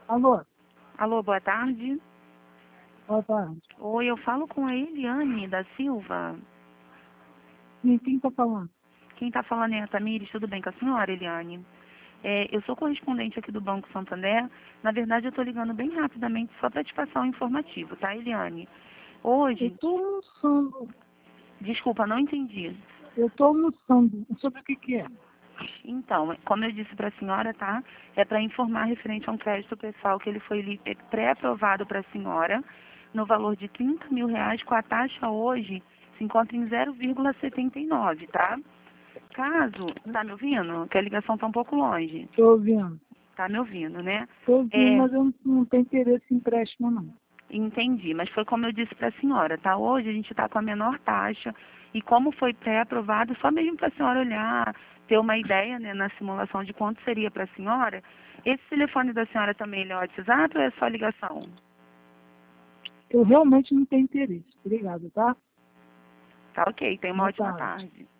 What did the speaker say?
Alô, Alô, boa tarde. boa tarde. Oi, eu falo com a Eliane da Silva. Sim, quem está falando? Quem está falando é a Tamires, tudo bem com a senhora, Eliane? Eu sou correspondente aqui do Banco Santander. Na verdade, eu estou ligando bem rapidamente só para te passar um informativo, tá, Eliane? Eu Hoje, estou almoçando. desculpa, não entendi. Eu estou almoçando. Sobre o que é? Então, como eu disse para a senhora, tá? É para informar referente a um crédito pessoal que ele foi pré-aprovado para a senhora no valor de R$ 30.000, com a taxa hoje se encontra em 0,79, tá? Caso, tá me ouvindo? Que a ligação está um pouco longe. Estou ouvindo. Tá me ouvindo, né? Estou ouvindo, É, mas eu não tenho interesse em empréstimo, não. entendi, mas foi como eu disse para a senhora, tá? Hoje a gente está com a menor taxa e como foi pré-aprovado, só mesmo para a senhora olhar, ter uma ideia, né, na simulação de quanto seria para a senhora. Esse telefone da senhora também ele é WhatsApp ou é só ligação? Eu realmente não tenho interesse. Obrigado, tá? Tá ok, tenha uma Boa ótima tarde. tarde.